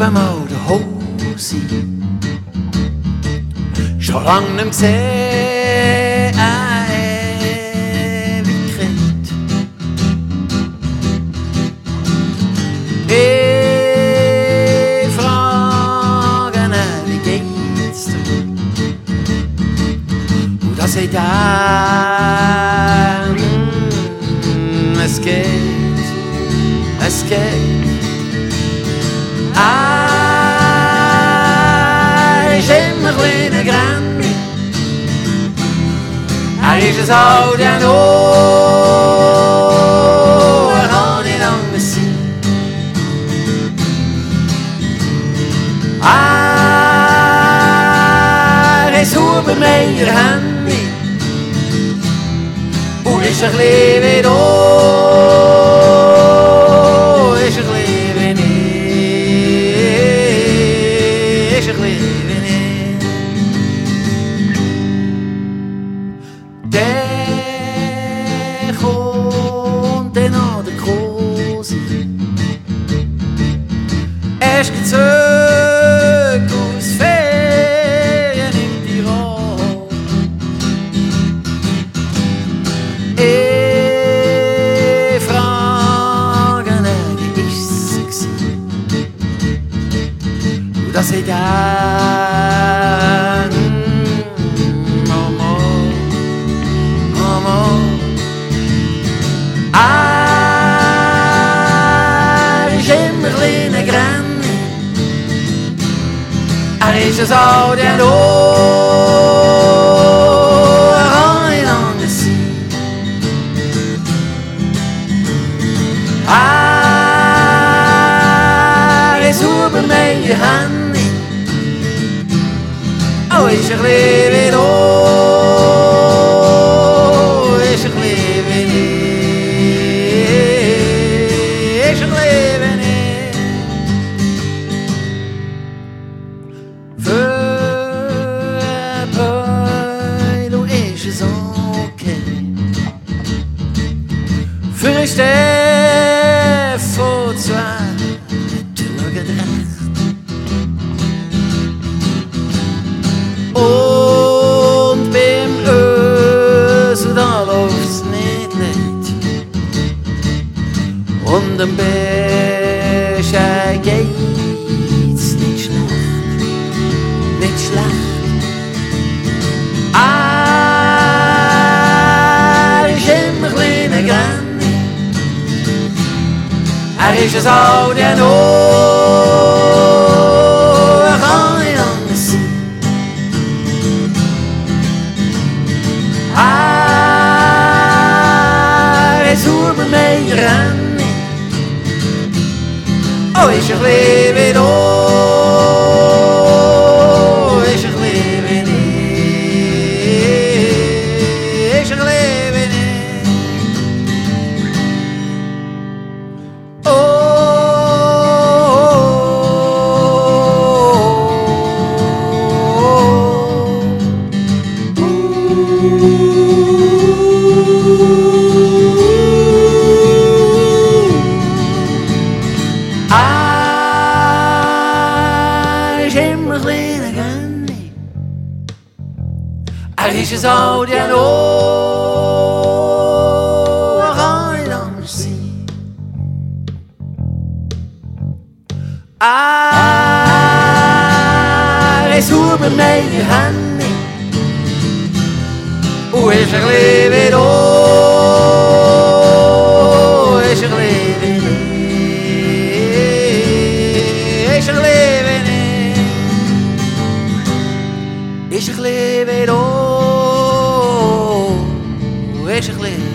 einmal daheim sein. Schon lang nicht gesehen, Ewigkeit. Ich frage ihn, wie geht's dir? Und da sagt er, es geht, es geht. Ist immer ein kleiner Granny. Ist es halt ja noch, kann nicht anders sein. Ist über meine Hände und ist ein bisschen wie du, ist ein bisschen wie ich, ist ein bisschen wie ich. Der kommt dann an der Kosi, er ist gezögt aus Ferien in Tirol. Ich frage ihn, wie ist's gewesen? Und da sagt er, Mama, Mama, ist immer ein kleiner Granny. Ist es all ja noch, kann nicht anders sein. Ist über meine Hände, oh, ist ein bisschen wie du, ist ein bisschen wie ich, ist ein bisschen wie ich. Für ein Peilo ist es okay, für ein Steff von zwei Türen recht. Und beim Ösel da läuft's nicht leicht. Und dem Bescheid geht's nicht schlecht, nicht schlecht. Ist immer ein kleiner Granny. Ist es all ja noch, kann nicht anders sein. Ist über meine Hände, oh, ist ein bisschen wie du, ist ein bisschen wie ich, ist ein bisschen wie ich. Oh, ist immer ein kleiner Granny. Ist es all ja noch, kann nicht anders sein. Ist über meine Hände und ist ein bisschen wie du, ist ein bisschen wie ich, ist ein bisschen wie ich, ist ein bisschen wie du, ist ein bisschen